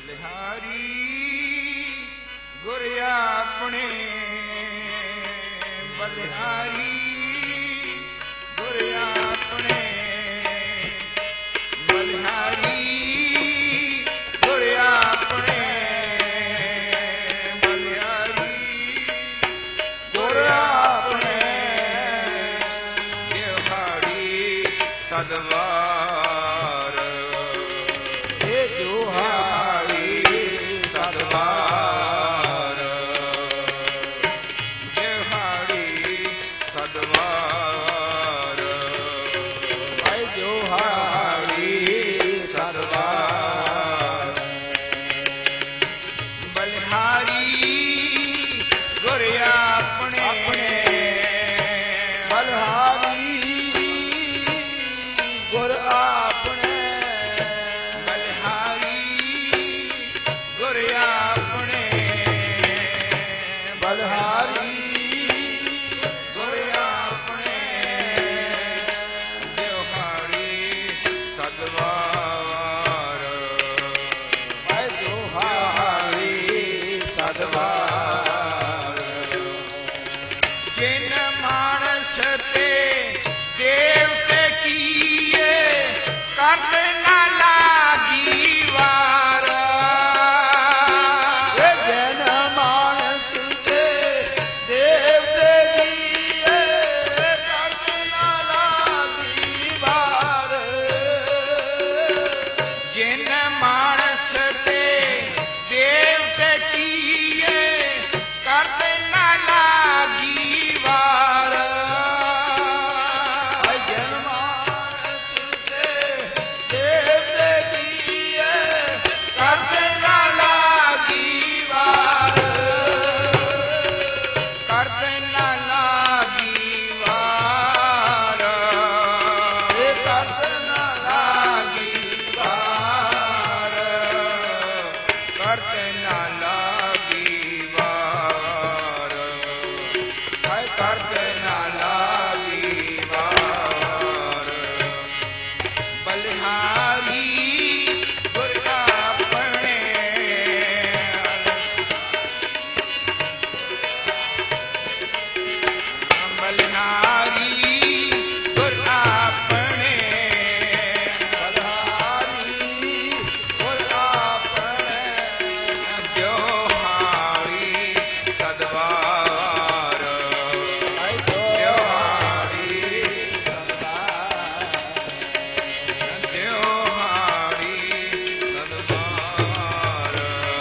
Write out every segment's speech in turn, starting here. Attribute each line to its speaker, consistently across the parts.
Speaker 1: बलिहारी गुर आपने बलिहारी गुर आपने बलिहारी गुर आपने बलिहारी गुर आपने जोहारी सदवार जोहारी सदवार जोहारी सदवार जोहारी सदवार बलिहारी गुर आपने बलिहारी गुर आपने बलिहारी गुर आपने बलिहारी गुर आपने जोहारी सदवार जोहारी सदवार जिन मानस ते देवते किए करत न लागी वार जिन मानस ते देवते किए करत न लागी वार जिन मानस ते देवते किए करत न लागी वार जिन मानस ते देवते किए करत न लागी वार करत न लागी वार करत न लागी वार करत न लागी वार करत न लागी वार बलिहारी गुर आपने बलिहारी गुर आपने बलिहारी गुर आपने जोहारी सदवार जोहारी सदवार जोहारी सदवार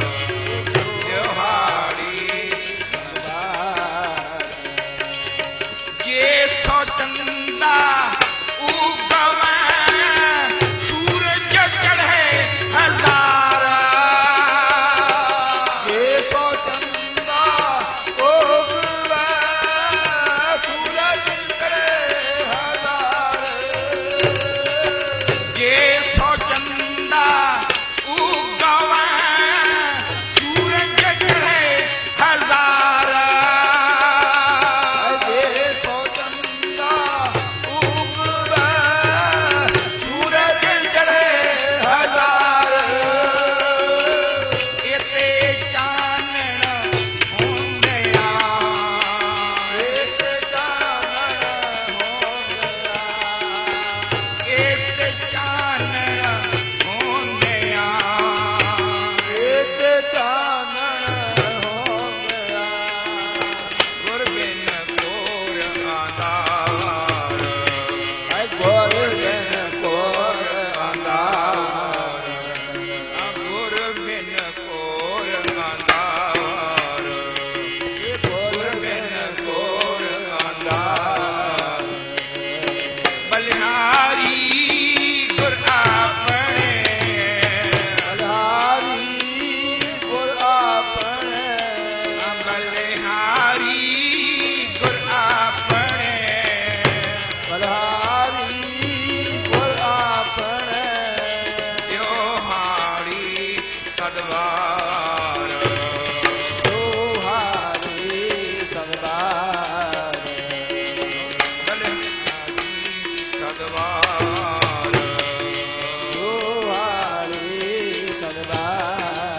Speaker 1: जोहारी सदवार जे सो चंदा उगवे सूरज चढ़े हजार जे सो चंदा उगवे सूरज चढ़े हजार जे सो चंदा उगवे सूरज चढ़े हजार जे सो चंदा उगवे सूरज चढ़े हजार इते चानण होंदिया इते चानण होंदिया इते चानण होंदिया इते चानण होंदिया गुर बिन कोर आधार गुर बिन कोर आधार गुर बिन कोर आधार गुर बिन कोर आधार बलिहारी गुर आपने बलिहारी गुर आपने बलिहारी गुर आपने बलिहारी गुर आपने जोहारी सदवार जोहारी सदवार बलिहारी सदवार जोहारी सदवार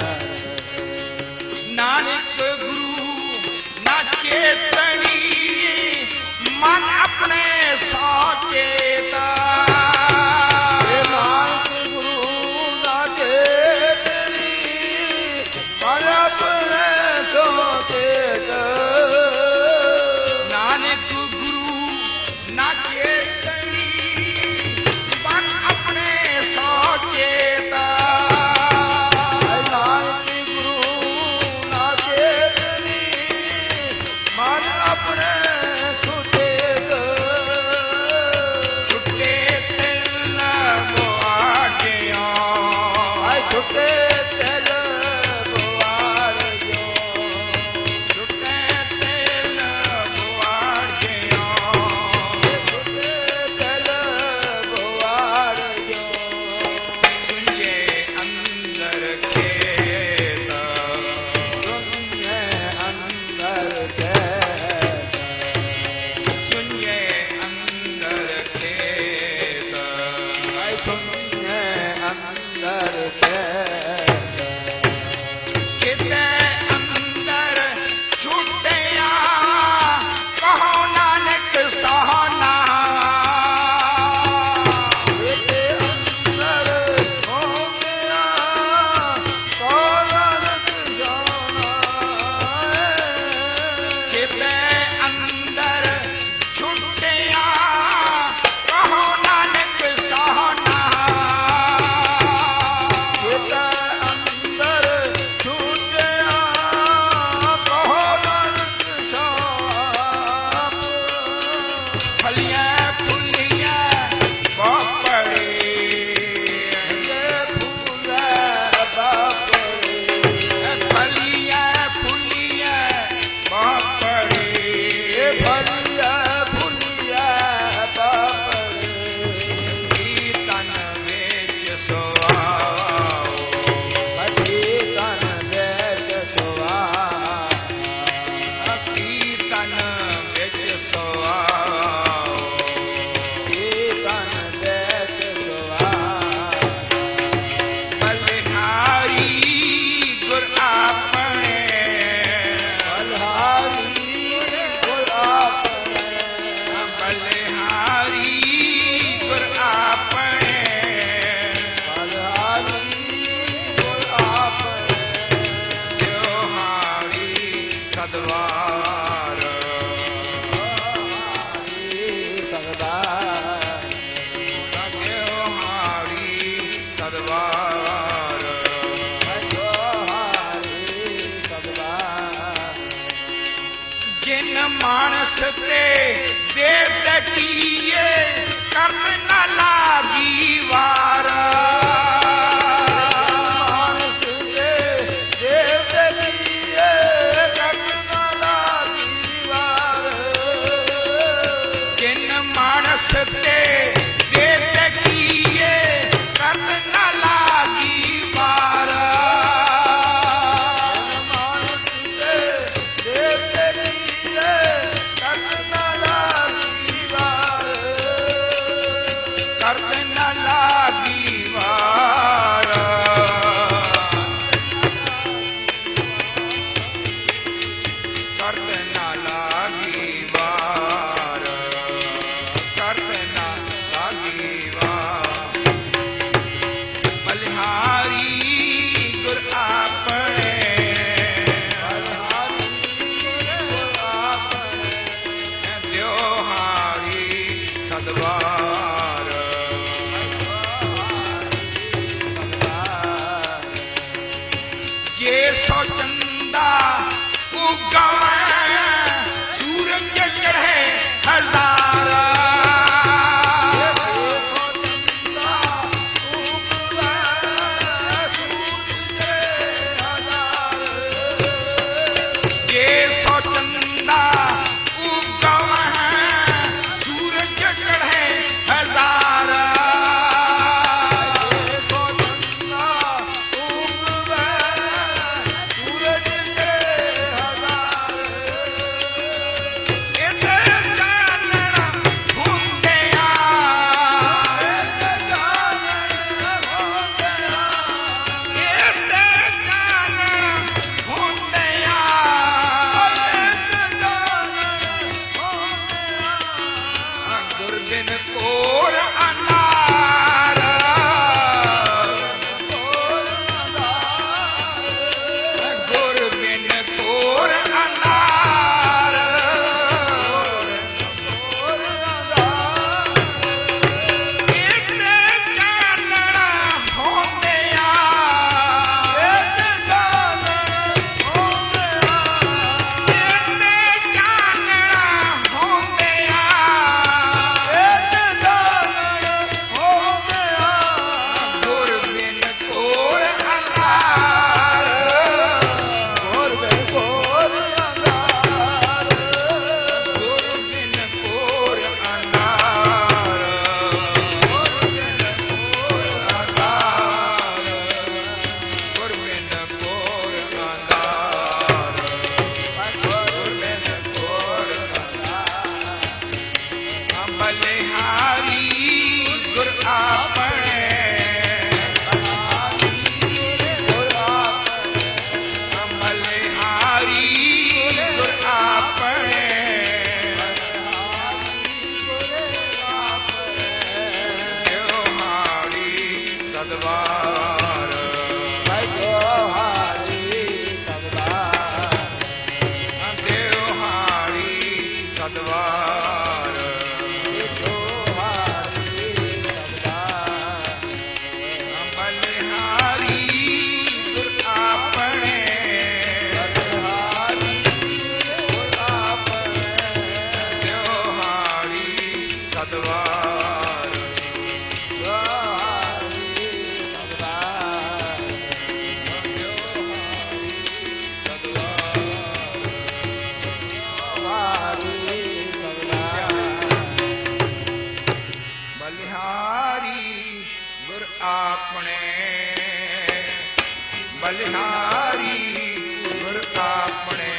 Speaker 1: ਬਲਿਹਾਰੀ ਗੁਰ ਆਪਣੇ,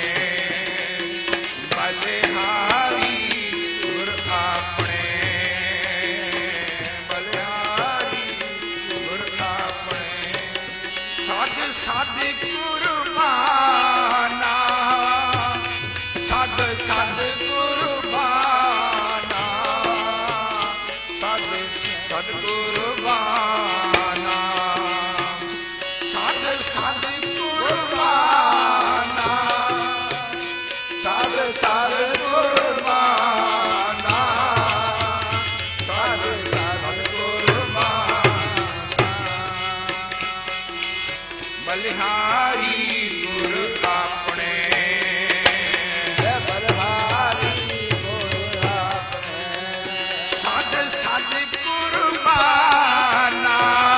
Speaker 1: ਬਲਿਹਾਰੀ ਗੁਰ ਆਪਣੇ, ਬਲਿਹਾਰੀ ਗੁਰ ਆਪਣੇ। ਸਦ ਸਦ ਕੁਰਬਾਨਾ, ਸਦ ਸਦ ਕੁਰਬਾਨਾ, ਸਦ ਸਦ ਕੁਰਬਾਨਾ, ਸਦ ਸਦ ਕੁਰਬਾਨਾ, ਸਦ ਸਦ ਕੁਰਬਾਨਾ, ਸਦ ਸਦ ਕੁਰਬਾਨਾ। ਬਲਿਹਾਰੀ ਗੁਰ ਆਪਣੇ, ਬਲਿਹਾਰੀ ਗੁਰ ਆਪਣੇ। ਸਦ ਸਦ ਕੁਰਬਾਨਾ,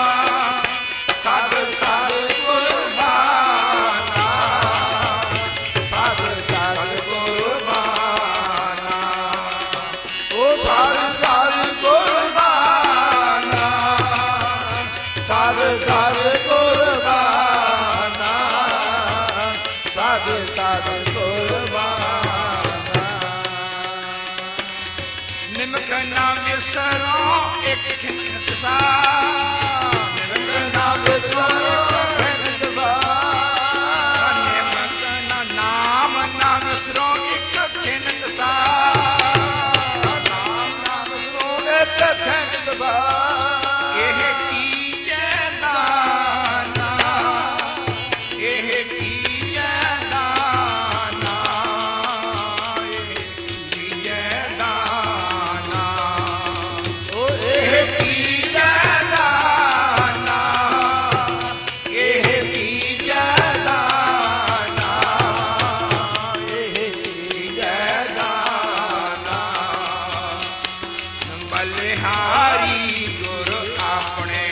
Speaker 1: ਸਦ ਸਦ ਕੁਰਬਾਨਾ, ਸਦ ਸਦ ਕੁਰਬਾਨਾ। ਉਹ ਸਦ ਸਦ ਕੁਰਬਾਨਾ, ਸਦ ਸਦ ਕੁਰਬਾਨਾ, ਸਦ ਸਦ ਕੁਰਬਾਨਾ। ਨਿਮਕ ਨਾ ਵਿਸਰੋ ਇੱਕ ਖਿੰਚ ਸਾ, ਨਿਮਕ ਨਾ ਵਿਸਰੋ ਇੱਕ ਸਾ, ਨਿਮਕ ਨਾ ਨਾਮ ਨਾ ਵਿਸਰੋ ਇੱਕ ਖਿੰਚ ਸਾ, ਨਾਮ ਨਾ ਵਿਸਰੋ ਇੱਕ ਖਿੰਚ ਸਾ। ਇਹ ਕੀਜੈ ਦਾਨਾ, ਇਹ ਕੀਜੈ ਦਾਨਾ, ਇਹ ਕੀਜੈ ਦਾਨਾ, ਉਹ ਇਹ ਕੀਜੈ ਦਾਨਾ, ਇਹ ਕੀਜੈ ਦਾਨਾ, ਇਹ ਕੀਜੈ ਦਾਨਾ। ਬਲਿਹਾਰੀ ਗੁਰ ਆਪਣੇ,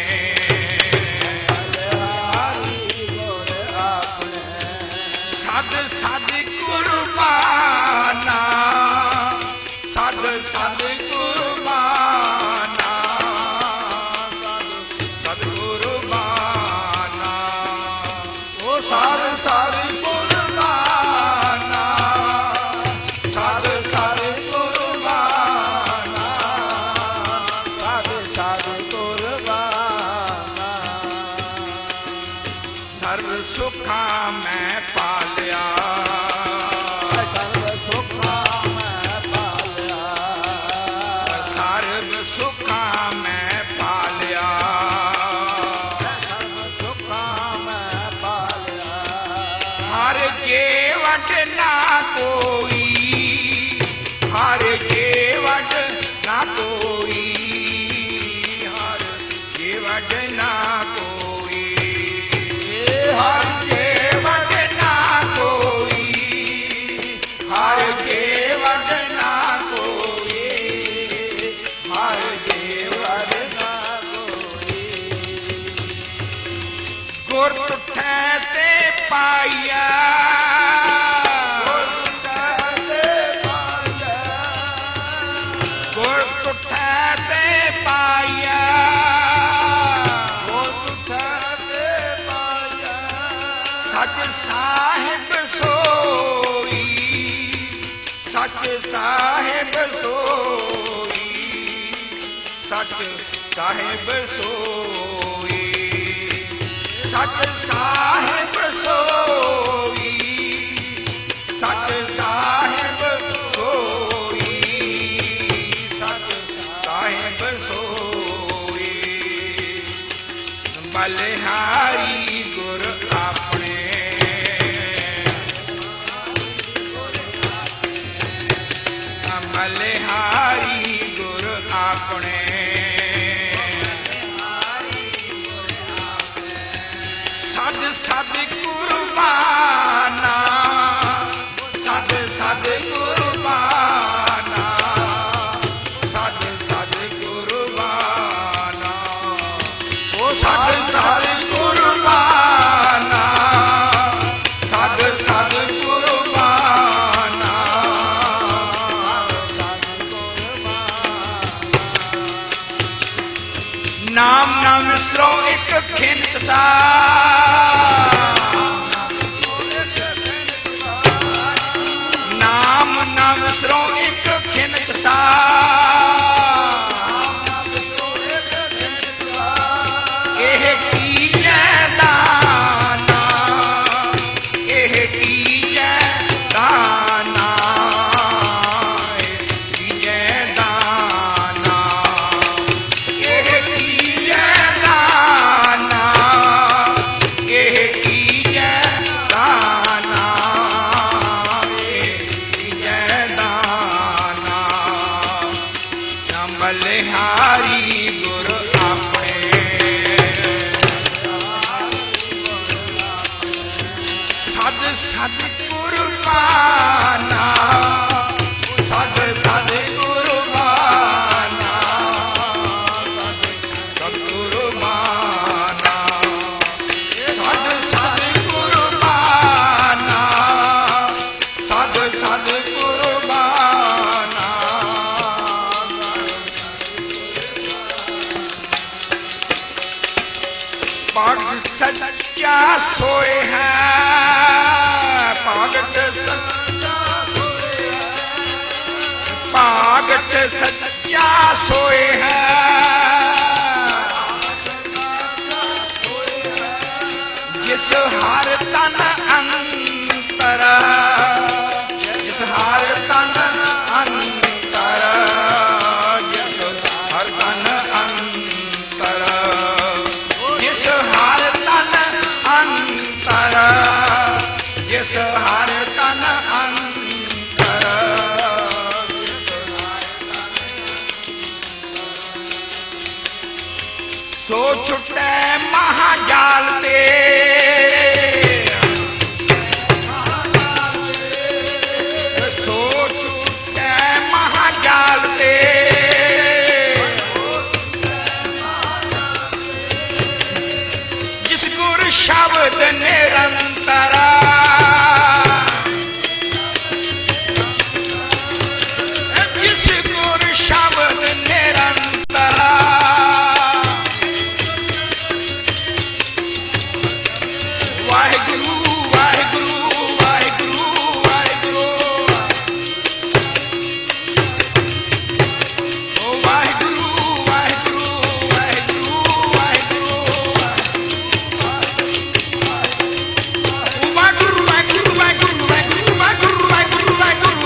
Speaker 1: ਬਲਿਹਾਰੀ ਗੁਰ ਆਪਣੇ। ਸਦ ਸਦ ਕੁਰਬਾਨਾ, ਸਦ ਸਦ ਕੁਰਬਾਨਾ, ਸਦ ਸਦ ਕੁਰਬਾਨਾ। ਉਹ ਸਦ ਸਦ ਕੁਰਬਾਨਾ, ਸਦ ਸਦ ਕੁਰਬਾਨਾ, ਸਦ ਸਦ ਕੁਰਬਾਨਾ। ਸਰਬ ਸੁਖਾ ਮੈਂ ਪਾਲਿਆ, ਸਰਬ ਸੁਖਾ ਮੈਂ ਪਾਲਿਆ, ਸਰਬ ਸੁਖਾ ਮੈਂ ਪਾਲਿਆ, ਸਰਬ ਸੁਖਾ ਮੈਂ ਪਾਲਿਆ। ਹਰ ਕੇ ਵਡ ਨਾ ਕੋਈ, ਹਰ ਕੇ ਵਡ ਨਾ ਕੋਈ, ਹਰ ਕੇ ਵਡ ਨਾ ਕੋਈ, ਹਰ ਕੇ ਵਡ ਨਾ ਕੋਈ, ਹਰ ਕੇ ਵਡ ਨਾ ਕੋਈ, ਹਰ ਕੇ ਵਡ ਨਾ ਕੋਈ। ਗੁਰ ਤੁਠੈ ਤੇ ਪਾਈਆ, ਗੁਰ ਤੁਠੈ ਤੇ ਪਾਈਆ, ਗੁਰ ਤੁਠੈ ਤੇ ਪਾਈਆ, ਗੁਰ ਤੁਠੈ ਤੇ ਪਾਈਆ। ਸਚ ਸਾਹਿਬ ਸੋਈ, ਸਚ ਸਾਹਿਬ ਸੋਈ, ਸਚ ਸਾਹਿਬ ਸੋਈ, ਸਚ ਸਾਹਿਬ ਸੋਈ, ਸਚ ਸਾਹਿਬ ਸੋਈ, ਸਚ ਸਾਹਿਬ ਸੋਈ। ਬਲਿਹਾਰੀ ਗੁਰ ਆਪਣੇ, ਬਲਿਹਾਰੀ ਗੁਰ ਆਪਣੇ। ਸਦ ਸਦ ਕੁਰਬਾਨਾ, ਸਦ ਸਦ ਕੁਰਬਾਨਾ, ਸਦ ਸਦ ਕੁਰਬਾਨਾ। ਉਹ ਸਦ ਸਦ ਕੁਰਬਾਨਾ, ਸਦ ਸਦ ਕੁਰਬਾਨਾ, ਸਦ ਕੁਰਬਾਨਾ। ਨਾਮ ਨਾ ਵਿਸਰੋ ਇੱਕ ਖਿੰਚ ਸਾ, ਸਦ ਕੁਰਬਾਨਾ, ਸਦ ਸਦ ਕੁਰਬਾਨਾ, ਸਦ ਕੁਰਬਾਨਾ, ਸਦ ਸਦ ਕੁਰਬਾਨਾ, ਸਦ ਸਦ ਕੁਰਬਾਨਾ। ਭਗਤ ਸੱਚਾ ਸੋਏ ਹੈ, ਭਗਤ ਸੱਚਾ ਸੋਏ ਹੈ, ਭਗਤ ਸੱਚਾ ਸੋਏ ਹੈ, ਜਿਸ ਹਰ ਤਨ ਅੰਤਰ, ਜਿਸ ਹਰ ਤਨ ਅੰਤਰ, ਜਿਸ ਹਰ ਤਨ ਅੰਤਰ, ਜਿਸ ਹਰ ਤਨ ਅੰਤਰ, ਜਿਸ ਹਰ ਤਨ ਅੰਤਰ। ਸੋ ਛੁਟੈ ਮਹਾਜਾਲ ਤੇ, ਸੋ ਛੁਟੈ ਮਹਾਜਾਲ ਤੇ, ਜਿਸ ਗੁਰ ਸ਼ਬਦ ਨਿਰੰਤਰ, ਜਿਸ ਗੁਰ ਸ਼ਬਦ ਨਿਰੰਤਰ। ਵਾਹਿਗੁਰੂ ਵਾਹਿਗੁਰੂ ਵਾਹਿਗੁਰੂ ਵਾਹਿਗੁਰੂ, ਓ ਵਾਹਿਗੁਰੂ ਵਾਹਿਗੁਰੂ ਵਾਹਿਗੁਰੂ ਵਾਹਿਗੁਰੂ, ਵਾਹਿਗੁਰੂ ਵਾਹਿਗੁਰੂ ਵਾਹਿਗੁਰੂ ਵਾਹਿਗੁਰੂ ਵਾਹਿਗੁਰੂ ਵਾਹਿਗੁਰੂ ਵਾਹਿਗੁਰੂ ਵਾਹਿਗੁਰੂ,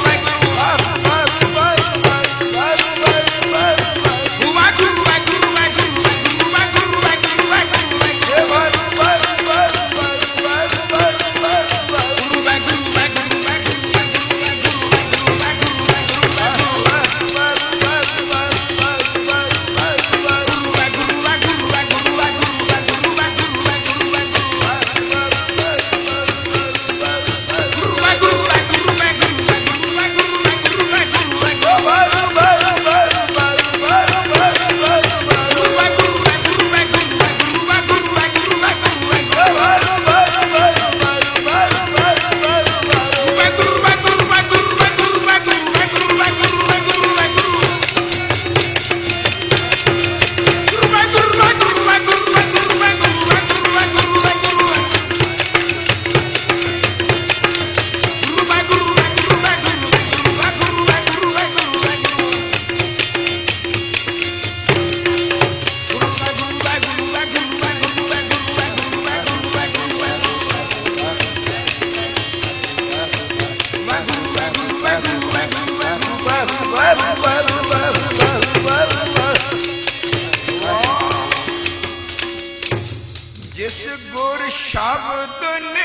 Speaker 1: ਜਿਸ ਗੁਰ ਸ਼ਬਦ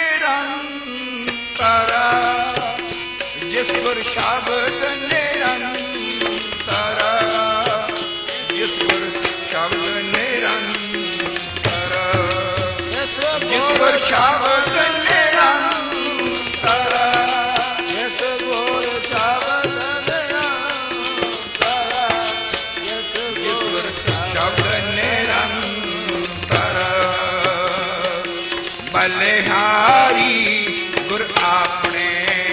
Speaker 1: ਨਿਰੰਤਰ, ਜਿਸ ਗੁਰ ਸ਼ਬਦ ਨਿਰੰਤਰ, ਜਿਸ ਗੁਰ ਸ਼ਬਦ ਨਿਰੰਤਰ, ਜਿਸ ਗੁਰ ਸ਼ਬਦ ਨਿਰੰਤਰ, ਜਿਸ ਗੁਰ ਸ਼ਬਦ ਨਿਰੰਤਰ, ਜਿਸ ਗੁਰ ਸ਼ਬਦ ਨਿਰੰਤਰ। ਬਲਿਹਾਰੀ ਗੁਰ ਆਪਣੇ,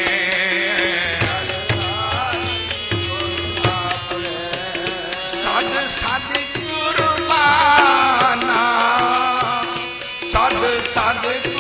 Speaker 1: ਸਦ ਸਦ ਕੁਰਬਾਨਾ, ਸਦ ਸਦ